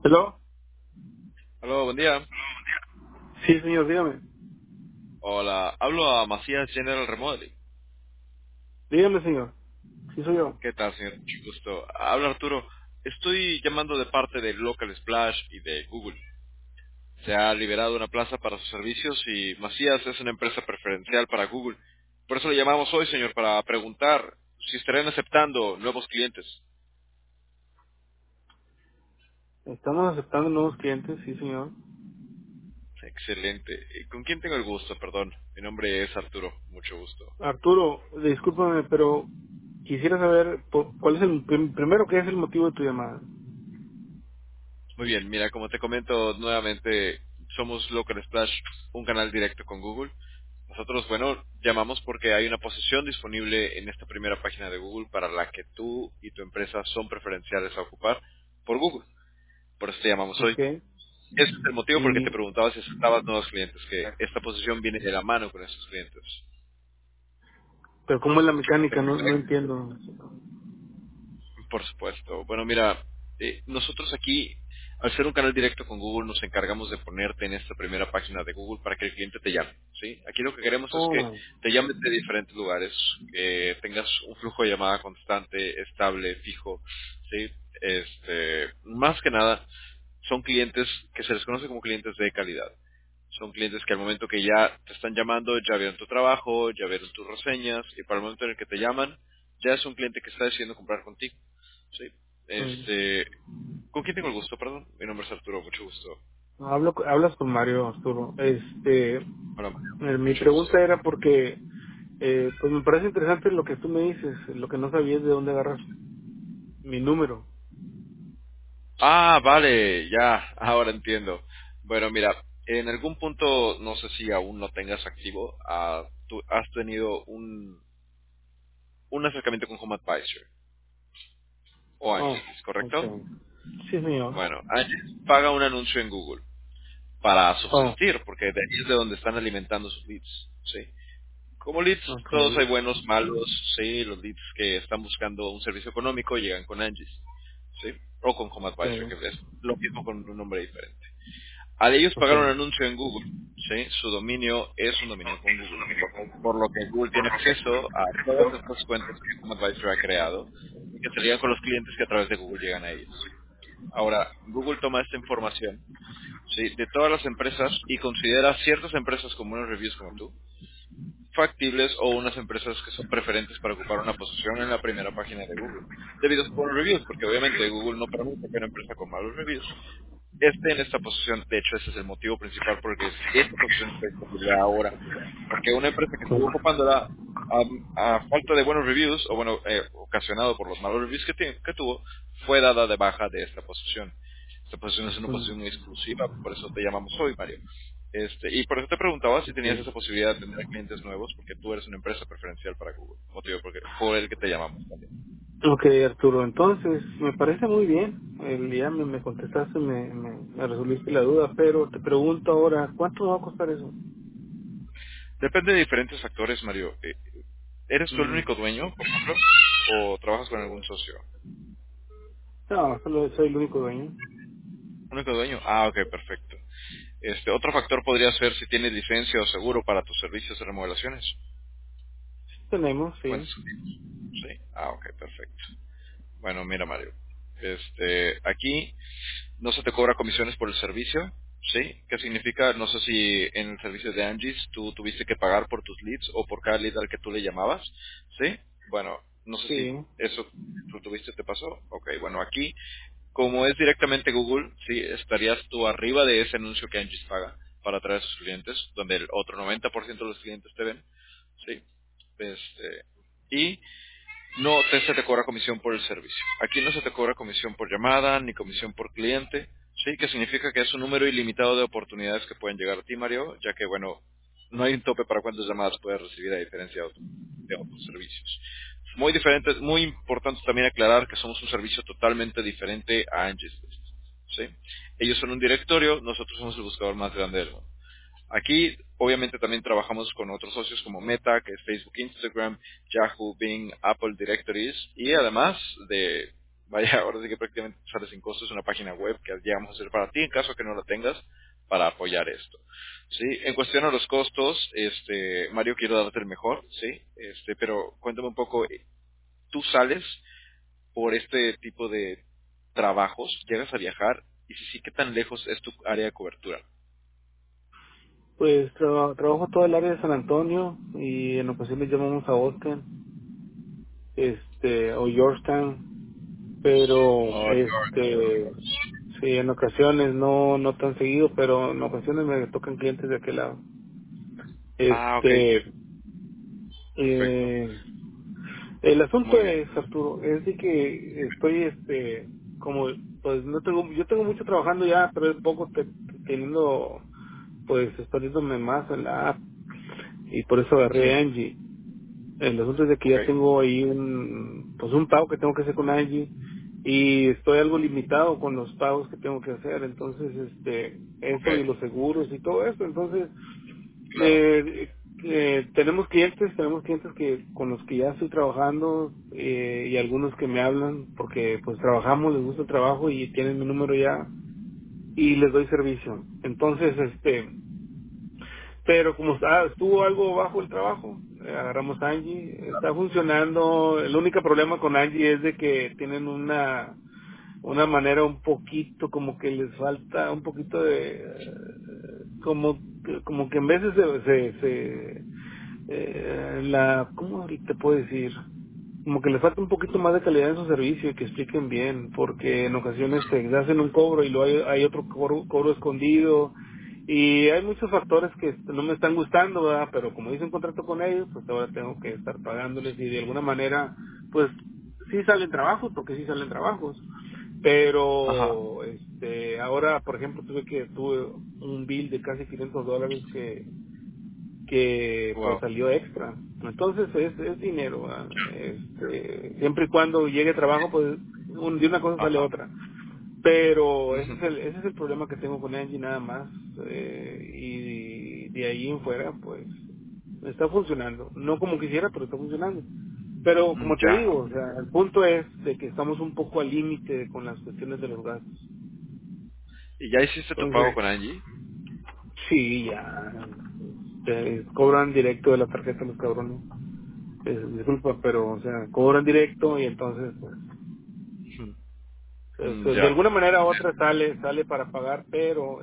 ¿Hello? Hola, buen día. Sí, señor, dígame. Hola, hablo a Macías General Remodeling. Dígame, señor. Sí, soy yo. ¿Qué tal, señor? Mucho gusto. Habla Arturo. Estoy llamando de parte de Local Splash y de Google. Se ha liberado una plaza para sus servicios y Macías es una empresa preferencial para Google. Por eso le llamamos hoy, señor, para preguntar si estarían aceptando nuevos clientes. Estamos aceptando nuevos clientes, sí, señor. Excelente. ¿Con quién tengo el gusto? Perdón. Mi nombre es Arturo. Mucho gusto. Arturo, discúlpame, pero quisiera saber cuál es primero, qué es el motivo de tu llamada. Muy bien, mira, como te comento nuevamente, somos Local Splash, un canal directo con Google. Nosotros, bueno, llamamos porque hay una posición disponible en esta primera página de Google para la que tú y tu empresa son preferenciales a ocupar por Google. Por eso te llamamos hoy. Ok. Ese es el motivo porque te Y, preguntaba si aceptabas nuevos clientes, que esta posición viene de la mano con esos clientes. pero ¿cómo es la mecánica? Perfecto. No entiendo. Por supuesto. Bueno, mira, nosotros aquí, al ser un canal directo con Google, nos encargamos de ponerte en esta primera página de Google para que el cliente te llame. ¿Sí? Aquí lo que queremos es que Oh, te llames de diferentes lugares, que tengas un flujo de llamada constante, estable, fijo. ¿Sí? Más que nada, son clientes que se les conoce como clientes de calidad. Son clientes que al momento que ya te están llamando, ya vieron tu trabajo, ya vieron tus reseñas, y para el momento en el que te llaman, ya es un cliente que está decidiendo comprar contigo. Sí. mm. ¿Con quién tengo el gusto? Perdón. Mi nombre es Arturo, mucho gusto. Hablas con Mario, Arturo. Hola, Mario. Mi Mucho gusto. pregunta era porque, pues me parece interesante lo que tú me dices, lo que no sabías de dónde agarras mi número. Ah, vale, ya, ahora entiendo. Bueno, mira, en algún punto, no sé si aún lo tengas activo, tú has tenido un acercamiento con Home Advisor o Oh, Angelis, ok. ¿correcto? Sí, señor. Bueno, Angelis paga un anuncio en Google para Oh, subsistir, porque de ahí es de donde están alimentando sus leads, ¿sí? Como leads, ok. todos hay buenos, malos, sí, los leads que están buscando un servicio económico llegan con Angie's, sí, o con Home Advisor, Ok. que es lo mismo con un nombre diferente. Al ellos Ok. pagar un anuncio en Google, sí, su dominio es un dominio con Google, por lo que Google tiene acceso a todas estas cuentas que Home Advisor ha creado y que se ligan con los clientes que a través de Google llegan a ellos. Ahora, Google toma esta información, sí, de todas las empresas y considera ciertas empresas con buenos reviews como tú, factibles o unas empresas que son preferentes para ocupar una posición en la primera página de Google, debido a sus buenos reviews, porque obviamente Google no permite que una empresa con malos reviews esté en esta posición. De hecho, ese es el motivo principal porque esta posición está disponible ahora. Porque una empresa que estuvo ocupándola a falta de buenos reviews, o bueno, ocasionado por los malos reviews que tuvo, fue dada de baja de esta posición. Esta posición es una Mm, posición muy exclusiva, por eso te llamamos hoy, Mario. Y por eso te preguntaba si tenías ok. esa posibilidad de tener clientes nuevos, porque tú eres una empresa preferencial para Google. Motivo por el que te llamamos también. Ok, Arturo, entonces me parece muy bien. Ya me contestaste, me resolviste la duda, pero te pregunto ahora, ¿cuánto va a costar eso? Depende de diferentes factores, Mario. ¿Eres tú el Mm, único dueño, por ejemplo? ¿O trabajas con algún socio? no, solo soy el único dueño. ¿Único dueño? Ah, ok, perfecto. Otro factor podría ser si tienes licencia o seguro para tus servicios de remodelaciones. Tenemos, sí. ¿Cuentas con ellos? Sí. Ah, ok, perfecto. Bueno, mira, Mario. Aquí no se te cobra comisiones por el servicio, ¿sí? ¿Qué significa? No sé si en el servicio de Angie's tú tuviste que pagar por tus leads o por cada lead al que tú le llamabas, ¿sí? Bueno, no sé si Sí. eso tú tuviste, te pasó. Ok, bueno, aquí, como es directamente Google, sí, estarías tú arriba de ese anuncio que Angie's paga para atraer a sus clientes, donde el otro 90% de los clientes te ven, ¿sí? Y no se te cobra comisión por el servicio. Aquí no se te cobra comisión por llamada ni comisión por cliente, sí, que significa que es un número ilimitado de oportunidades que pueden llegar a ti, Mario, ya que, bueno, no hay un tope para cuántas llamadas puedes recibir a diferencia de otros servicios. Muy diferente, muy importante también aclarar que somos un servicio totalmente diferente a Angie's List, ¿sí? Ellos son un directorio, nosotros somos el buscador más grande del mundo. Aquí, obviamente, también trabajamos con otros socios como Meta, que es Facebook, Instagram, Yahoo, Bing, Apple Directories, y además de Vaya, ahora sí que prácticamente sale sin costo, es una página web que ya vamos a hacer para ti en caso que no la tengas para apoyar esto. Sí, en cuestión a los costos, Mario, quiero darte el mejor, sí, pero cuéntame un poco, ¿tú sales por este tipo de trabajos? ¿Llegas a viajar? Y si sí, ¿qué tan lejos es tu área de cobertura? Pues trabajo todo el área de San Antonio y en ocasiones llamamos a Austin, o Georgetown, pero Oh, sí, en ocasiones no tan seguido, pero en ocasiones me tocan clientes de aquel lado. ok, Este, perfecto. eh, el asunto Muy bien. es, Arturo, es de que estoy, como, pues no tengo, yo tengo mucho trabajando ya, pero es poco teniendo, pues expandiéndome más en la app y por eso agarré Ujú. Angie. El asunto es de que Ok, ya tengo ahí un pago que tengo que hacer con Angie y estoy algo limitado con los pagos que tengo que hacer, entonces, ok, eso y los seguros y todo eso, entonces, claro. tenemos clientes que con los que ya estoy trabajando y algunos que me hablan porque pues trabajamos, les gusta el trabajo y tienen mi número ya y les doy servicio. Entonces, pero como estuvo algo bajo el trabajo, agarramos a Angie, está funcionando. El único problema con Angie es de que tienen una manera un poquito como que les falta un poquito de como que en veces ¿cómo te puedo decir? Como que les falta un poquito más de calidad en su servicio y que expliquen bien, porque en ocasiones te hacen un cobro y luego hay otro cobro escondido y hay muchos factores que no me están gustando, ¿verdad? Pero como hice un contrato con ellos, pues ahora tengo que estar pagándoles y de alguna manera, pues sí salen trabajos, porque sí salen trabajos, Ajá. pero ahora, por ejemplo, tuve un bill de casi $500 que pues Wow. salió extra. Entonces es dinero, ¿verdad? Siempre y cuando llegue trabajo, pues de una cosa sale Ajá. otra. Pero Ujú. ese es el problema que tengo con Angie nada más. Y de ahí en fuera, pues está funcionando. No como quisiera, pero está funcionando. Pero como te Ya. digo, o sea, el punto es de que estamos un poco al límite con las cuestiones de los gastos. ¿Y ya hiciste tu pago Entonces, con Angie? sí, ya cobran directo de la tarjeta los cabrones. Disculpa, pero, o sea, cobran directo y entonces, pues, Ujú. de Ya. alguna manera u otra sale para pagar, pero,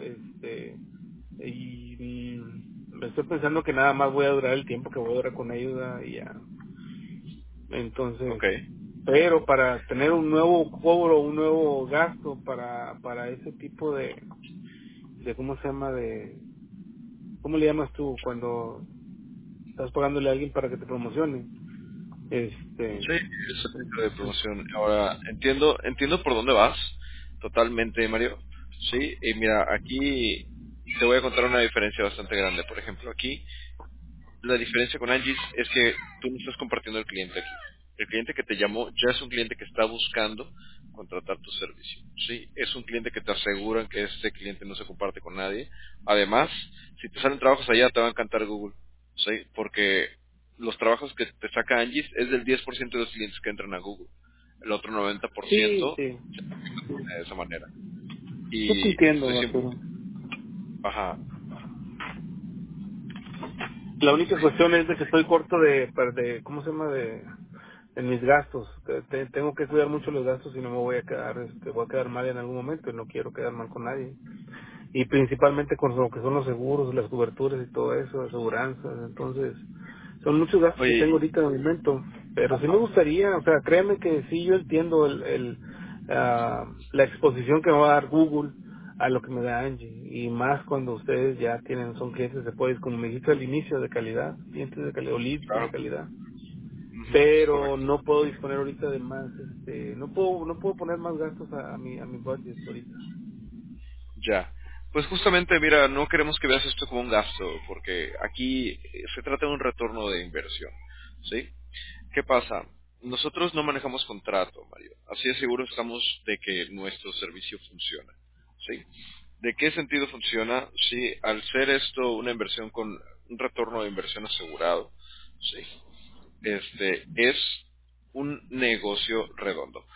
me estoy pensando que nada más voy a durar el tiempo que voy a durar con ellos y ya. Entonces, Ok. pero para tener un nuevo cobro, un nuevo gasto para ese tipo de ¿cómo se llama? ¿Cómo le llamas tú cuando estás pagándole a alguien para que te promocione? Sí, es el tipo de Entonces, promoción. Ahora, entiendo por dónde vas, totalmente, Mario. Sí, y mira, aquí te voy a contar una diferencia bastante grande. Por ejemplo, aquí la diferencia con Angie's es que tú no estás compartiendo el cliente aquí. El cliente que te llamó ya es un cliente que está buscando contratar tu servicio. Sí, es un cliente que te aseguran que este cliente no se comparte con nadie. Además, si te salen trabajos allá, te va a encantar Google. Sí, porque los trabajos que te saca Angie's es del 10% de los clientes que entran a Google. El otro sí, 90% sí. de esa manera. Yo te Y entiendo, estoy siempre... Arturo. Ajá. La única cuestión es de que estoy corto ¿cómo se llama? En mis gastos. Tengo que cuidar mucho los gastos y no me voy a quedar mal en algún momento y no quiero quedar mal con nadie. Y principalmente con lo que son los seguros, las coberturas y todo eso, aseguranzas. Entonces, son muchos gastos que tengo Oye, ahorita en el momento. Pero sí me gustaría, o sea, créeme que sí yo entiendo la exposición que me va a dar Google a lo que me da Angie. Y más cuando ustedes ya son clientes de Poise, como me dijiste al inicio, de calidad, clientes de calidad, o leads de claro. calidad. Ujú, Pero correcto. no puedo disponer ahorita de más, no puedo poner más gastos a mi budget ahorita. Ya. Pues justamente, mira, no queremos que veas esto como un gasto, porque aquí se trata de un retorno de inversión. ¿Sí? ¿Qué pasa? Nosotros no manejamos contrato, Mario. Así de seguro estamos de que nuestro servicio funciona. ¿Sí? ¿De qué sentido funciona? Sí, al ser esto una inversión con un retorno de inversión asegurado, sí, es un negocio redondo.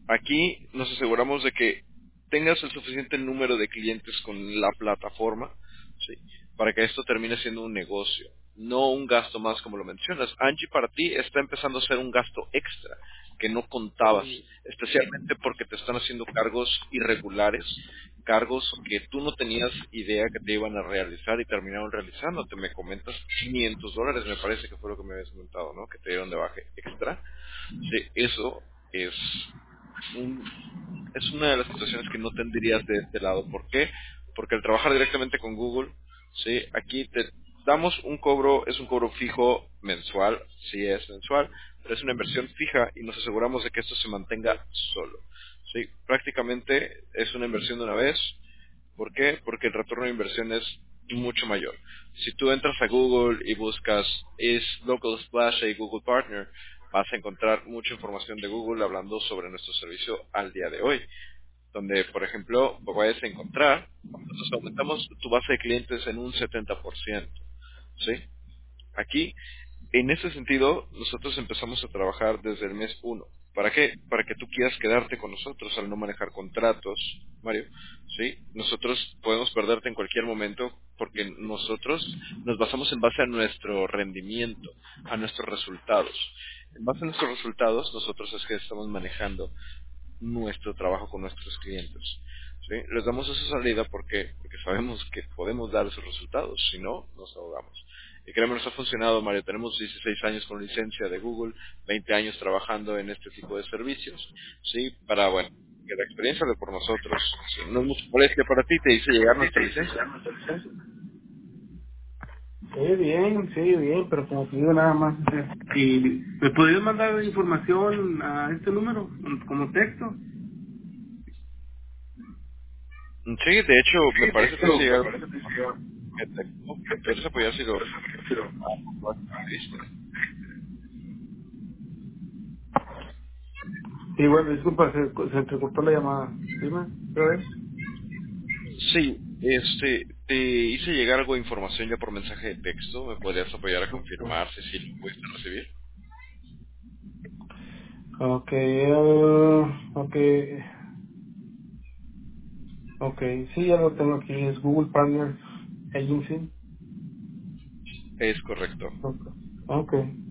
Aquí nos aseguramos de que tengas el suficiente número de clientes con la plataforma, ¿sí? Para que esto termine siendo un negocio, no un gasto más como lo mencionas. Angie para ti está empezando a ser un gasto extra que no contabas, Sí. especialmente porque te están haciendo cargos irregulares, cargos que tú no tenías idea que te iban a realizar y terminaron realizándote. Me comentas $500, me parece que fue lo que me habías comentado, ¿no? Que te dieron de baje extra. Sí, eso es un- es una de las situaciones que no tendrías de este lado. ¿Por qué? Porque al trabajar directamente con Google, ¿sí? Aquí te damos un cobro, es un cobro fijo mensual, sí es mensual, pero es una inversión fija y nos aseguramos de que esto se mantenga solo. ¿Sí? Prácticamente es una inversión de una vez. ¿Por qué? Porque el retorno de inversión es mucho mayor. Si tú entras a Google y buscas ¿is Local Splash a Google Partner? Vas a encontrar mucha información de Google hablando sobre nuestro servicio al día de hoy. Donde, por ejemplo, puedes encontrar, nosotros aumentamos tu base de clientes en un 70%. ¿Sí? Aquí, en ese sentido, nosotros empezamos a trabajar desde el mes uno. ¿Para qué? Para que tú quieras quedarte con nosotros al no manejar contratos, Mario. ¿Sí? Nosotros podemos perderte en cualquier momento porque nosotros nos basamos en base a nuestro rendimiento, a nuestros resultados. En base a nuestros resultados, nosotros es que estamos manejando nuestro trabajo con nuestros clientes. ¿Sí? Les damos esa salida porque sabemos que podemos dar esos resultados, si no, nos ahogamos. Y créeme, nos ha funcionado, Mario. Tenemos 16 años con licencia de Google, 20 años trabajando en este tipo de servicios, ¿sí? Para, bueno, que la experiencia de por nosotros. Si no es mucha molestia para ti, te hice llegar nuestra licencia. Sí, bien, pero como te digo nada más. ¿Y me podrías mandar información a este número como texto? Sí, de hecho, me parece que te hice llegar que te, me puedes apoyar si lo viste. Sí, bueno, disculpa, se entrecortó la llamada. Dime, otra vez. Sí, te hice llegar algo de información ya por mensaje de texto. ¿Me podrías apoyar a confirmar si sí lo pudiste recibir? Ok, ok, ok, sí, ya lo tengo aquí, es Google Partners Agency. Es correcto. Ok,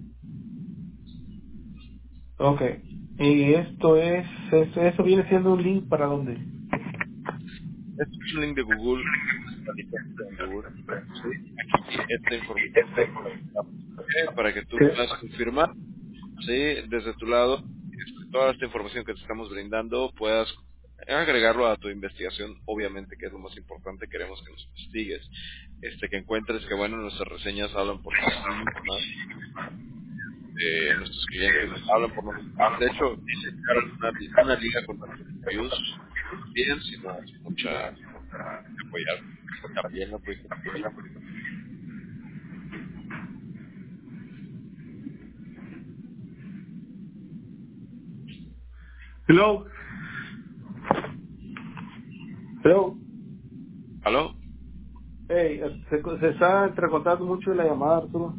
ok. Y esto eso viene siendo un link para dónde? Este es un link de Google, la licencia en Google. Sí, aquí esta información para que tú ¿Qué? puedas confirmar, sí, desde tu lado, toda esta información que te estamos brindando, puedas agregarlo a tu investigación, obviamente que es lo más importante, queremos que nos investigues, que encuentres que bueno, nuestras reseñas hablan por sí mismas, nuestros clientes hablan por nosotros. De hecho, dice que ahora una liga con nuestros reviews, bien, si no es mucha apoyar. También no pudiste apoyar. Hello, hello. ¿Aló? Hey, se está entrecortando mucho la llamada, Arturo.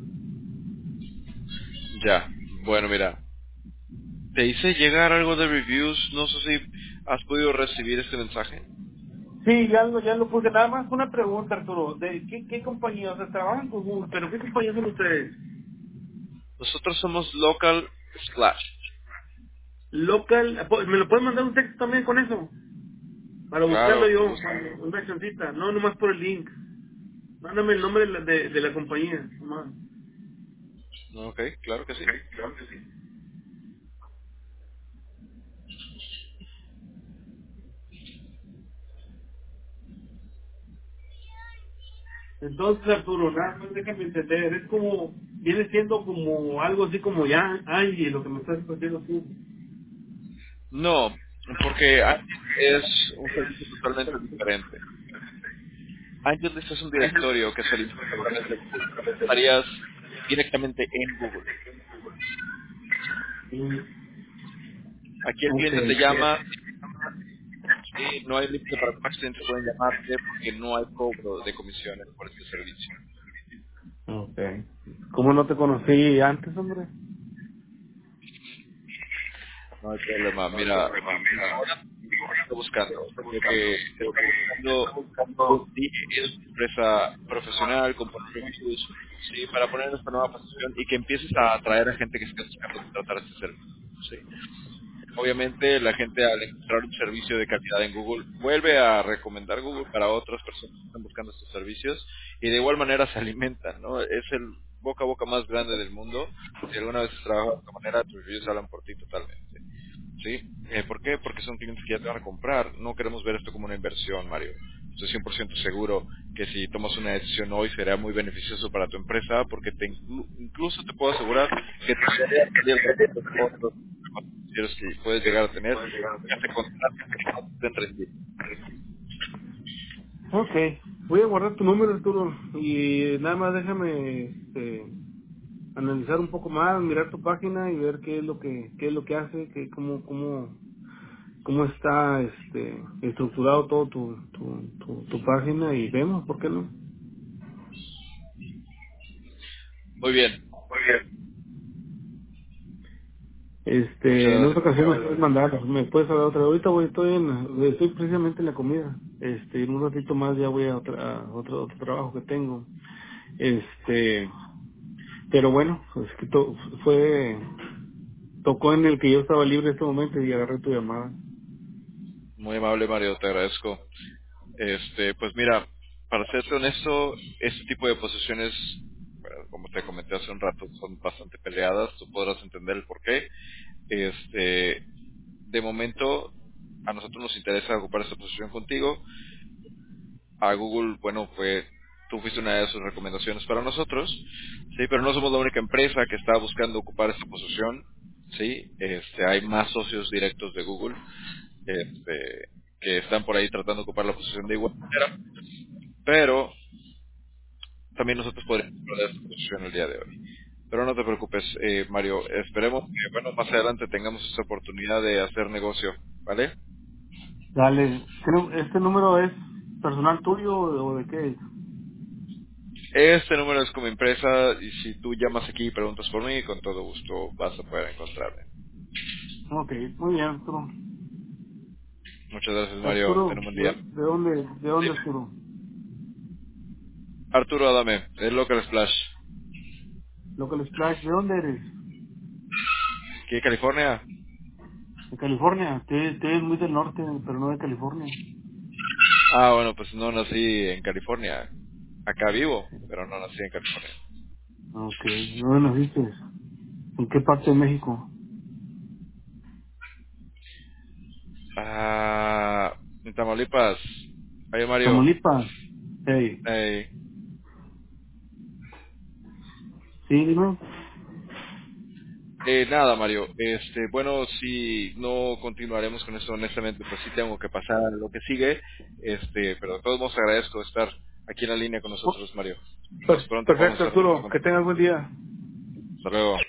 Ya. Bueno, mira, te hice llegar algo de reviews, no sé si has podido recibir este mensaje. Sí, ya lo puse. Nada más una pregunta, Arturo. ¿De qué compañía? O sea, trabajan con Google, pero ¿qué compañía son ustedes? Nosotros somos Local Splash. Local, ¿me lo pueden mandar un texto también con eso? Para buscarlo Claro, con yo, gusto. una chancita. No, nomás por el link. Mándame el nombre de la compañía. Nomás. Ok, claro que sí. Claro que sí. Entonces, Arturo, nada más déjame entender. Es como, viene siendo como algo así como ya, Angie, lo que me estás diciendo tú. No, porque es un servicio totalmente diferente. AngelList es un directorio que se elimina a través de Google. Estarías directamente en Google. Sí. Aquí el cliente te Ok. llama, sí, no hay límite para cuántos clientes pueden llamarte porque no hay cobro de comisiones por este servicio. Ok. ¿Cómo no te conocí antes, hombre? No hay problema. Mira, ahora está buscando. Lo que está buscando sí, es una empresa profesional con buenos reviews, sí, para poner esta nueva posición y que empieces a atraer a gente que esté buscando contratar este servicio. Sí. Obviamente la gente al encontrar un servicio de calidad en Google vuelve a recomendar Google para otras personas que están buscando estos servicios y de igual manera se alimentan, ¿no? Es el boca a boca más grande del mundo. Si alguna vez has trabajado de esta manera, tus reviews hablan por ti totalmente. ¿Sí? ¿Por qué? Porque son clientes que ya te van a comprar. No queremos ver esto como una inversión, Mario. Estoy 100% seguro que si tomas una decisión hoy será muy beneficioso para tu empresa porque incluso te puedo asegurar que te podría salir de otros financieros que puedes llegar a tener ya te contratan que no te estén rendiendo. Ok, voy a guardar tu número, Arturo, y nada más déjame analizar un poco más, mirar tu página y ver qué es lo que hace, cómo está estructurado todo tu página y vemos, ¿por qué no? Muy bien. Muchas En otra gracias. ocasión me puedes mandar, me puedes hablar otra. Ahorita estoy precisamente en la comida. En un ratito más ya voy a otro trabajo que tengo. Este, pero bueno, pues que tocó en el que yo estaba libre en este momento y agarré tu llamada. Muy amable, Mario, te agradezco. Pues mira, para serte honesto, este tipo de posiciones, bueno, como te comenté hace un rato, son bastante peleadas, tú podrás entender el por qué. De momento, a nosotros nos interesa ocupar esta posición contigo. A Google, bueno, tú fuiste una de sus recomendaciones para nosotros, sí, pero no somos la única empresa que está buscando ocupar esta posición, sí. Hay más socios directos de Google, que están por ahí tratando de ocupar la posición de igual manera, pero también nosotros podríamos perder esta posición el día de hoy. Pero no te preocupes, Mario. Esperemos que, bueno, más adelante tengamos esta oportunidad de hacer negocio, ¿vale? Dale, ¿este número es personal tuyo o de qué es? Este número es como empresa y si tú llamas aquí y preguntas por mí, con todo gusto vas a poder encontrarme. Ok, muy bien, Arturo. Muchas gracias, Mario. Arturo, Ten un buen día. ¿de dónde Dime. Arturo? Arturo Adame, de Local Splash. Local Splash, ¿de dónde eres? ¿Aquí en California? De California, te es muy del norte, pero no de California. Ah, bueno, pues no nací en California. Acá vivo, pero no nací en California. Ok, ¿dónde naciste? ¿En qué parte de México? Ah, en Tamaulipas. Oye, Mario. Tamaulipas. Hey, eh, sí, dime. Nada, Mario. Bueno, si no continuaremos con esto, honestamente, pues sí tengo que pasar a lo que sigue. Pero de todos modos agradezco estar aquí en la línea con nosotros, Mario. Esperemos pronto podamos Perfecto, estar juntos Arturo, con. que tengas buen día. Hasta luego.